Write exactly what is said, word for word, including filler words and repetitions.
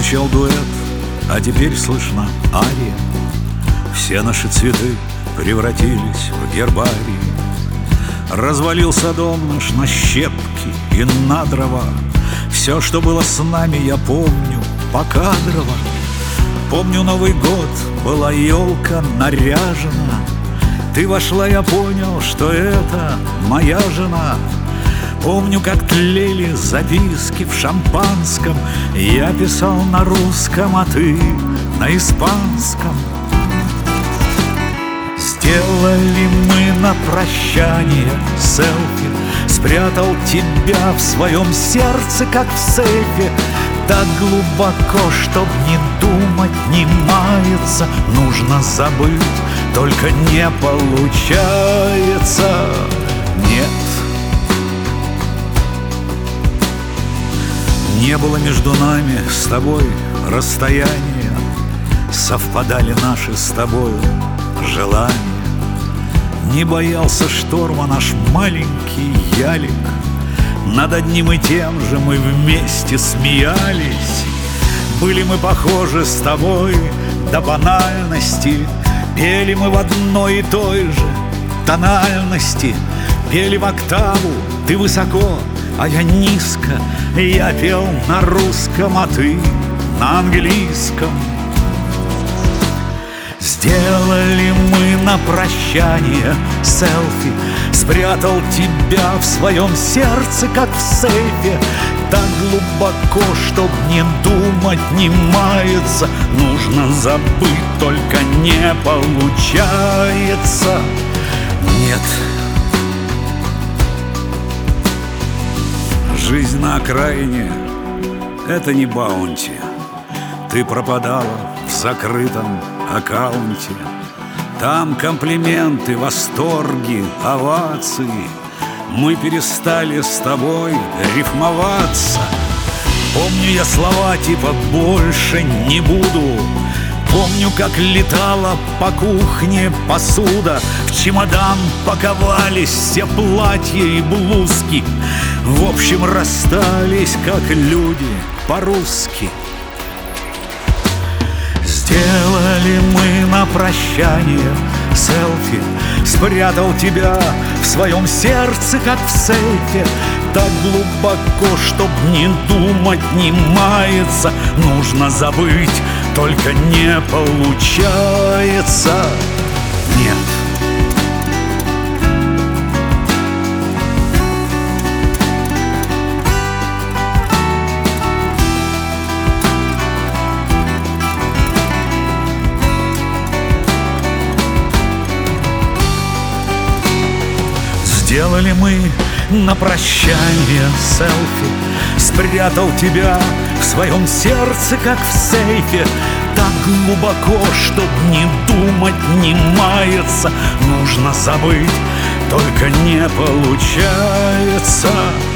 Звучал дуэт, а теперь слышна ария. Все наши цветы превратились в гербарии. Развалился дом наш на щепки и на дрова. Все, что было с нами, я помню покадрово. Помню, Новый год, была елка наряжена. Ты вошла, я понял, что это моя жена. Помню, как тлели записки в шампанском. Я писал на русском, а ты на испанском. Сделали мы на прощание селфи. Спрятал тебя в своем сердце, как в сейфе. Так глубоко, чтоб не думать, не маяться. Нужно забыть, только не получается. Нет. Не было между нами с тобой расстояния. Совпадали наши с тобою желания. Не боялся шторма наш маленький ялик. Над одним и тем же мы вместе смеялись. Были мы похожи с тобой до банальности. Пели мы в одной и той же тональности. Пели в октаву, ты высоко, а я низко. Я пел на русском, а ты на английском. Сделали мы на прощание селфи. Спрятал тебя в своем сердце, как в сейфе. Так глубоко, чтоб не думать, не маяться. Нужно забыть, только не получается. Нет. Жизнь на окраине — это не баунти. Ты пропадала в закрытом аккаунте. Там комплименты, восторги, овации. Мы перестали с тобой рифмоваться. Помню я слова типа «больше не буду». Помню, как летала по кухне посуда. В чемодан паковались все платья и блузки. В общем, расстались, как люди, по-русски. Сделали мы на прощание селфи. Спрятал тебя в своем сердце, как в сейфе. Так глубоко, чтоб не думать, не маяться. Нужно забыть, только не получается. Нет. Сделали мы на прощание селфи. Спрятал тебя в своем сердце, как в сейфе. Так глубоко, чтоб не думать, не маяться. Нужно забыть, только не получается.